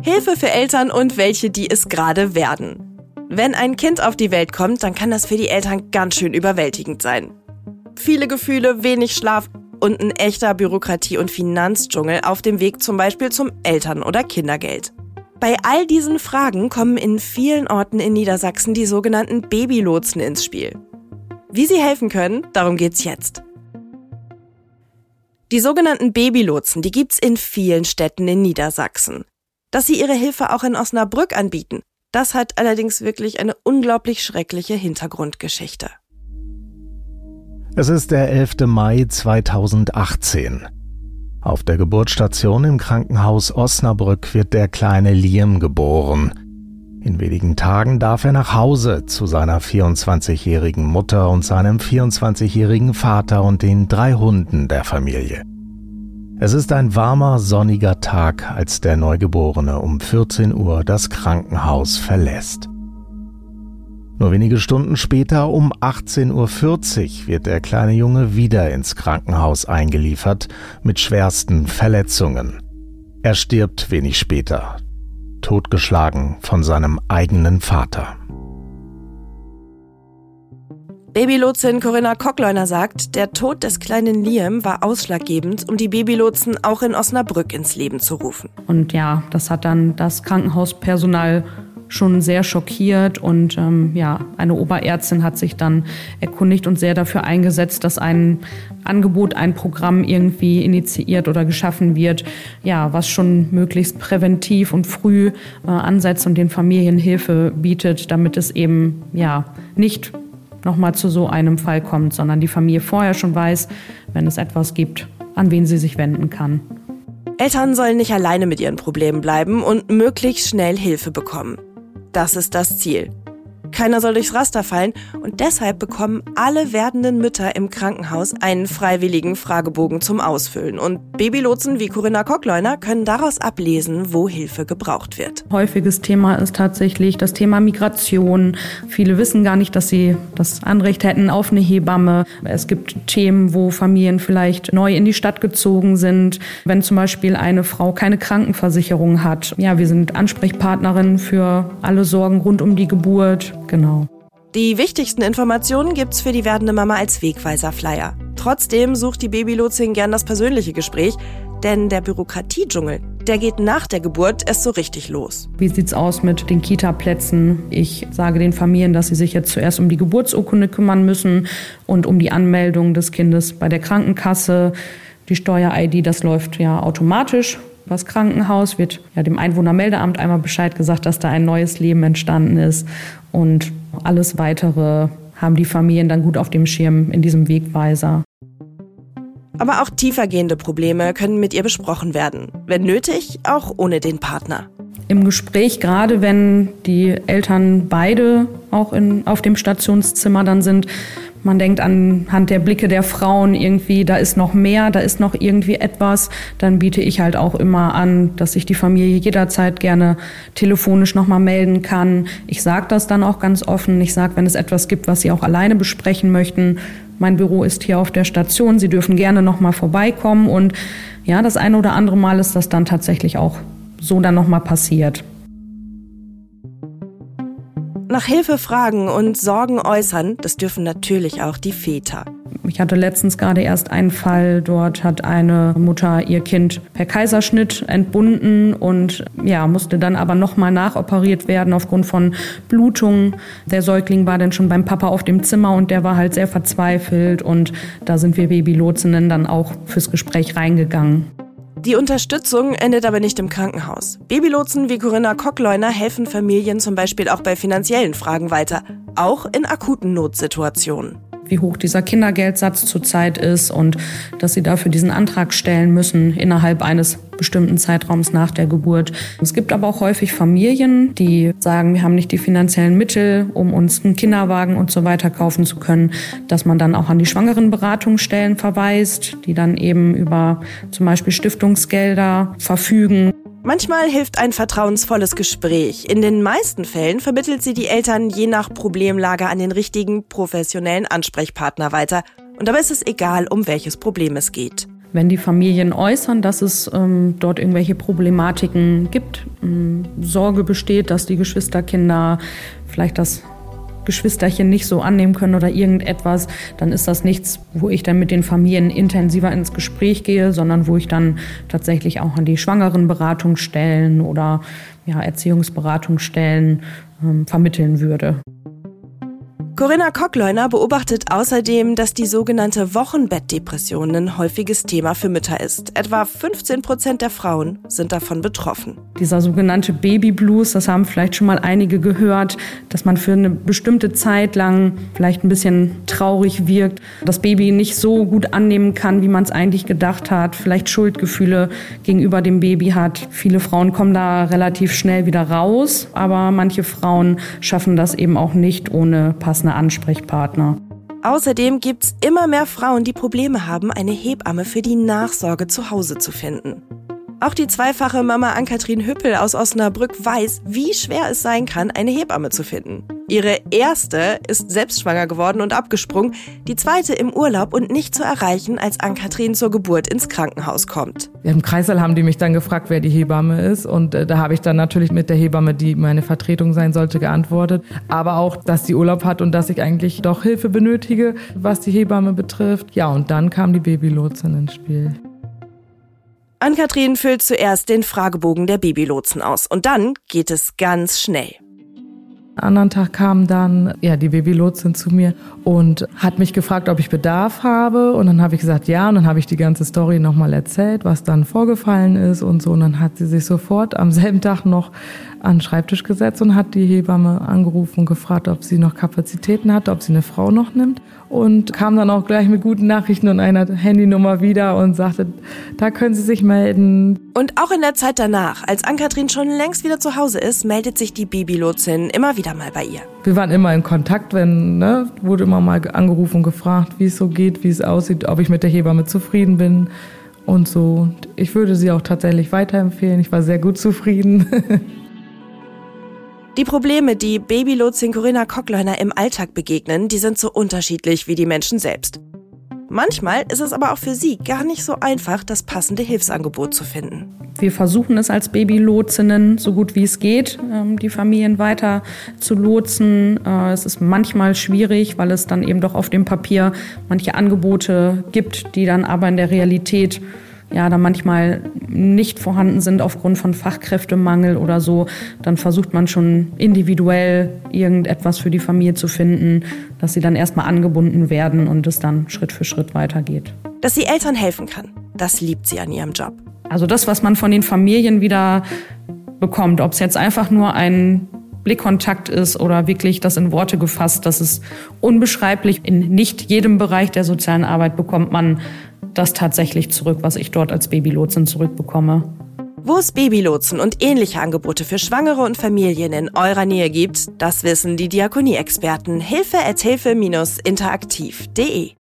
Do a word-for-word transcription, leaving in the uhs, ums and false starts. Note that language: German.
Hilfe für Eltern und welche, die es gerade werden. Wenn ein Kind auf die Welt kommt, dann kann das für die Eltern ganz schön überwältigend sein. Viele Gefühle, wenig Schlaf und ein echter Bürokratie- und Finanzdschungel auf dem Weg zum Beispiel zum Eltern- oder Kindergeld. Bei all diesen Fragen kommen in vielen Orten in Niedersachsen die sogenannten Babylotsen ins Spiel. Wie sie helfen können, darum geht's jetzt. Die sogenannten Babylotsen, die gibt's in vielen Städten in Niedersachsen. Dass sie ihre Hilfe auch in Osnabrück anbieten, das hat allerdings wirklich eine unglaublich schreckliche Hintergrundgeschichte. Es ist der elfter Mai zweitausendachtzehn. Auf der Geburtsstation im Krankenhaus Osnabrück wird der kleine Liam geboren. In wenigen Tagen darf er nach Hause zu seiner vierundzwanzigjährigen Mutter und seinem vierundzwanzigjährigen Vater und den drei Hunden der Familie. Es ist ein warmer, sonniger Tag, als der Neugeborene um vierzehn Uhr das Krankenhaus verlässt. Nur wenige Stunden später, um achtzehn Uhr vierzig, wird der kleine Junge wieder ins Krankenhaus eingeliefert mit schwersten Verletzungen. Er stirbt wenig später, totgeschlagen von seinem eigenen Vater. Babylotsin Corinna Kockleuner sagt, der Tod des kleinen Liam war ausschlaggebend, um die Babylotsen auch in Osnabrück ins Leben zu rufen. Und ja, das hat dann das Krankenhauspersonal schon sehr schockiert und ähm, ja, eine Oberärztin hat sich dann erkundigt und sehr dafür eingesetzt, dass ein Angebot, ein Programm irgendwie initiiert oder geschaffen wird, ja, was schon möglichst präventiv und früh äh, ansetzt und den Familien Hilfe bietet, damit es eben ja nicht nochmal zu so einem Fall kommt, sondern die Familie vorher schon weiß, wenn es etwas gibt, an wen sie sich wenden kann. Eltern sollen nicht alleine mit ihren Problemen bleiben und möglichst schnell Hilfe bekommen. Das ist das Ziel. Keiner soll durchs Raster fallen und deshalb bekommen alle werdenden Mütter im Krankenhaus einen freiwilligen Fragebogen zum Ausfüllen. Und Babylotsen wie Corinna Kockleuner können daraus ablesen, wo Hilfe gebraucht wird. Häufiges Thema ist tatsächlich das Thema Migration. Viele wissen gar nicht, dass sie das Anrecht hätten auf eine Hebamme. Es gibt Themen, wo Familien vielleicht neu in die Stadt gezogen sind. Wenn zum Beispiel eine Frau keine Krankenversicherung hat. Ja, wir sind Ansprechpartnerin für alle Sorgen rund um die Geburt. Genau. Die wichtigsten Informationen gibt's für die werdende Mama als Wegweiser-Flyer. Trotzdem sucht die Babylotsin gern das persönliche Gespräch, denn der Bürokratiedschungel, der geht nach der Geburt erst so richtig los. Wie sieht's aus mit den Kita-Plätzen? Ich sage den Familien, dass sie sich jetzt zuerst um die Geburtsurkunde kümmern müssen und um die Anmeldung des Kindes bei der Krankenkasse. Die Steuer-I D, das läuft ja automatisch. Das Krankenhaus wird ja dem Einwohnermeldeamt einmal Bescheid gesagt, dass da ein neues Leben entstanden ist. Und alles Weitere haben die Familien dann gut auf dem Schirm in diesem Wegweiser. Aber auch tiefergehende Probleme können mit ihr besprochen werden. Wenn nötig, auch ohne den Partner. Im Gespräch, gerade wenn die Eltern beide auch in, auf dem Stationszimmer dann sind, man denkt anhand der Blicke der Frauen irgendwie, da ist noch mehr, da ist noch irgendwie etwas, dann biete ich halt auch immer an, dass sich die Familie jederzeit gerne telefonisch nochmal melden kann. Ich sage das dann auch ganz offen. Ich sage, wenn es etwas gibt, was Sie auch alleine besprechen möchten, mein Büro ist hier auf der Station, Sie dürfen gerne nochmal vorbeikommen. Und ja, das eine oder andere Mal ist das dann tatsächlich auch so dann nochmal passiert. Nach Hilfe fragen und Sorgen äußern, das dürfen natürlich auch die Väter. Ich hatte letztens gerade erst einen Fall, dort hat eine Mutter ihr Kind per Kaiserschnitt entbunden und ja, musste dann aber nochmal nachoperiert werden aufgrund von Blutungen. Der Säugling war dann schon beim Papa auf dem Zimmer und der war halt sehr verzweifelt und da sind wir Babylotsinnen dann auch fürs Gespräch reingegangen. Die Unterstützung endet aber nicht im Krankenhaus. Babylotsen wie Corinna Kockleuner helfen Familien zum Beispiel auch bei finanziellen Fragen weiter, auch in akuten Notsituationen. Wie hoch dieser Kindergeldsatz zurzeit ist und dass sie dafür diesen Antrag stellen müssen innerhalb eines bestimmten Zeitraums nach der Geburt. Es gibt aber auch häufig Familien, die sagen, wir haben nicht die finanziellen Mittel, um uns einen Kinderwagen und so weiter kaufen zu können, dass man dann auch an die Schwangerenberatungsstellen verweist, die dann eben über zum Beispiel Stiftungsgelder verfügen. Manchmal hilft ein vertrauensvolles Gespräch. In den meisten Fällen vermittelt sie die Eltern je nach Problemlage an den richtigen professionellen Ansprechpartner weiter. Und dabei ist es egal, um welches Problem es geht. Wenn die Familien äußern, dass es ähm, dort irgendwelche Problematiken gibt, ähm, Sorge besteht, dass die Geschwisterkinder vielleicht das Geschwisterchen nicht so annehmen können oder irgendetwas, dann ist das nichts, wo ich dann mit den Familien intensiver ins Gespräch gehe, sondern wo ich dann tatsächlich auch an die Schwangerenberatungsstellen oder ja, Erziehungsberatungsstellen ähm, vermitteln würde. Corinna Kockleuner beobachtet außerdem, dass die sogenannte Wochenbettdepression ein häufiges Thema für Mütter ist. Etwa fünfzehn Prozent der Frauen sind davon betroffen. Dieser sogenannte Babyblues, das haben vielleicht schon mal einige gehört, dass man für eine bestimmte Zeit lang vielleicht ein bisschen traurig wirkt, das Baby nicht so gut annehmen kann, wie man es eigentlich gedacht hat, vielleicht Schuldgefühle gegenüber dem Baby hat. Viele Frauen kommen da relativ schnell wieder raus, aber manche Frauen schaffen das eben auch nicht ohne passende Ansprechpartner. Außerdem gibt's immer mehr Frauen, die Probleme haben, eine Hebamme für die Nachsorge zu Hause zu finden. Auch die zweifache Mama Ann-Kathrin Hüppel aus Osnabrück weiß, wie schwer es sein kann, eine Hebamme zu finden. Ihre erste ist selbst schwanger geworden und abgesprungen, die zweite im Urlaub und nicht zu erreichen, als Ann-Kathrin zur Geburt ins Krankenhaus kommt. Im Kreissaal haben die mich dann gefragt, wer die Hebamme ist, und äh, da habe ich dann natürlich mit der Hebamme, die meine Vertretung sein sollte, geantwortet. Aber auch, dass die Urlaub hat und dass ich eigentlich doch Hilfe benötige, was die Hebamme betrifft. Ja, und dann kam die Babylotsin ins Spiel. Ann-Kathrin füllt zuerst den Fragebogen der Babylotsen aus und dann geht es ganz schnell. Am anderen Tag kam dann ja, die Babylotsin zu mir und hat mich gefragt, ob ich Bedarf habe. Und dann habe ich gesagt, ja. Und dann habe ich die ganze Story nochmal erzählt, was dann vorgefallen ist und so. Und dann hat sie sich sofort am selben Tag noch an den Schreibtisch gesetzt und hat die Hebamme angerufen und gefragt, ob sie noch Kapazitäten hat, ob sie eine Frau noch nimmt. Und kam dann auch gleich mit guten Nachrichten und einer Handynummer wieder und sagte, da können Sie sich melden. Und auch in der Zeit danach, als Ann-Kathrin schon längst wieder zu Hause ist, meldet sich die Babylotsin immer wieder mal bei ihr. Wir waren immer in Kontakt, wenn, ne, wurde immer mal angerufen und gefragt, wie es so geht, wie es aussieht, ob ich mit der Hebamme zufrieden bin und so. Ich würde sie auch tatsächlich weiterempfehlen. Ich war sehr gut zufrieden. Die Probleme, die Babylotsin Corinna Kockleuner im Alltag begegnen, die sind so unterschiedlich wie die Menschen selbst. Manchmal ist es aber auch für sie gar nicht so einfach, das passende Hilfsangebot zu finden. Wir versuchen es als Babylotsinnen, so gut wie es geht, die Familien weiter zu lotsen. Es ist manchmal schwierig, weil es dann eben doch auf dem Papier manche Angebote gibt, die dann aber in der Realität ja, da manchmal nicht vorhanden sind aufgrund von Fachkräftemangel oder so. Dann versucht man schon individuell irgendetwas für die Familie zu finden, dass sie dann erstmal angebunden werden und es dann Schritt für Schritt weitergeht. Dass sie Eltern helfen kann, das liebt sie an ihrem Job. Also das, was man von den Familien wieder bekommt, ob es jetzt einfach nur ein Blickkontakt ist oder wirklich das in Worte gefasst, das ist unbeschreiblich. In nicht jedem Bereich der sozialen Arbeit bekommt man das tatsächlich zurück, was ich dort als Babylotsin zurückbekomme. Wo es Babylotsen und ähnliche Angebote für Schwangere und Familien in eurer Nähe gibt, das wissen die Diakonie-Experten. Hilfe at hilfe Bindestrich interaktiv punkt de